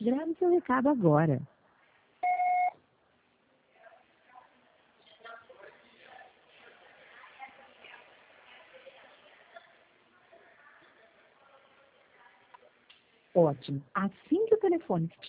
Grave seu recado agora. Ótimo. Assim que o telefone